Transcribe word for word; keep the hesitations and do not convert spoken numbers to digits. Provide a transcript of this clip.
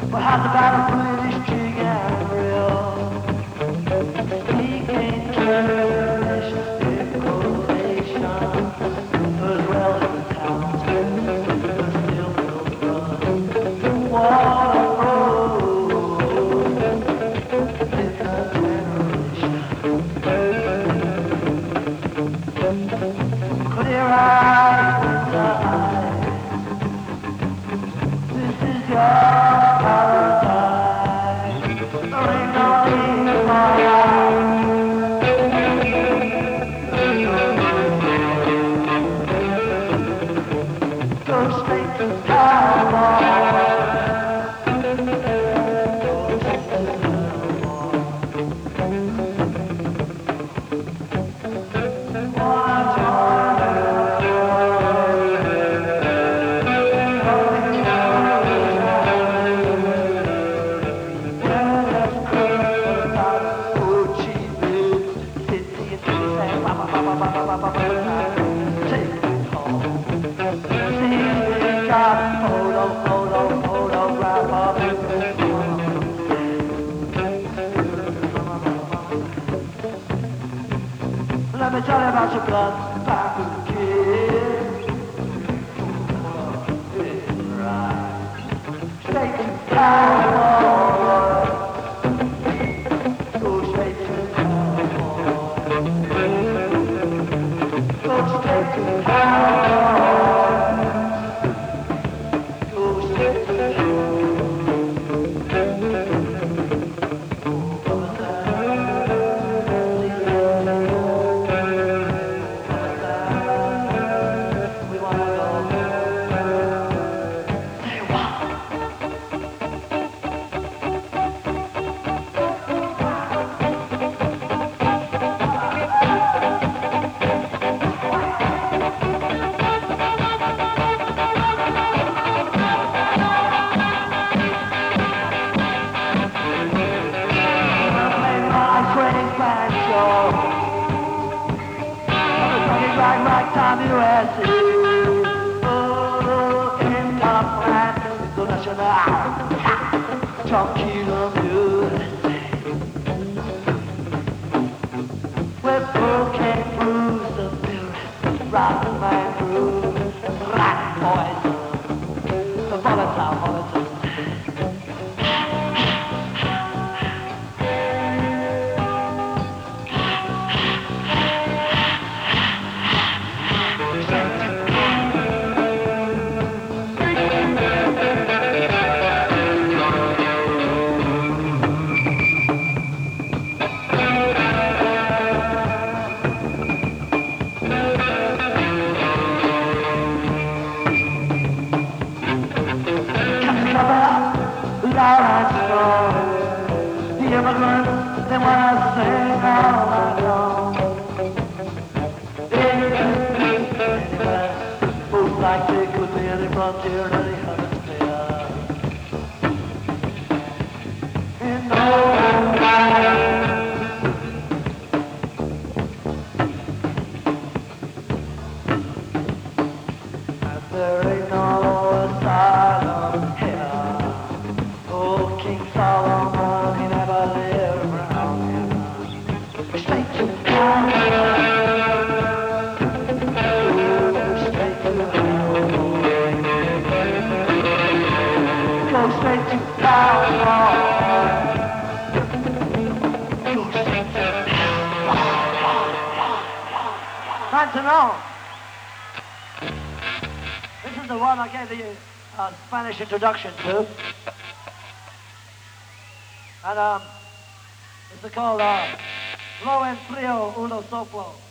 But how's about a British jig and reel? He can't furnish decoration as well as the town, but still will run. Waterfall in the generation. Clear eyes inside. This is your paradise. There ain't no need for go straight to power. Let me tell you about your blood back kid. Right. Straight to power. Go straight to power. Go straight to power. Go straight to Time U S A, oh, in top France, international, tranquilo U S A. Where Pearl can't bruise the spirit, rock my groove, rock poison, the volatile, volatile. Loud and strong, the immigrants, they wanna sing all night long. Anywhere, folks like they could be any frontier, any hemisphere. In no and there ain't no asylum here. Oh, King Solomon, he never lived around here. Straight to power. Straight to power. Go straight to power. Go straight to power. Time to know. This is the one I gave the uh, Spanish introduction to. And um, it's called uh, Lo en frío uno soplo.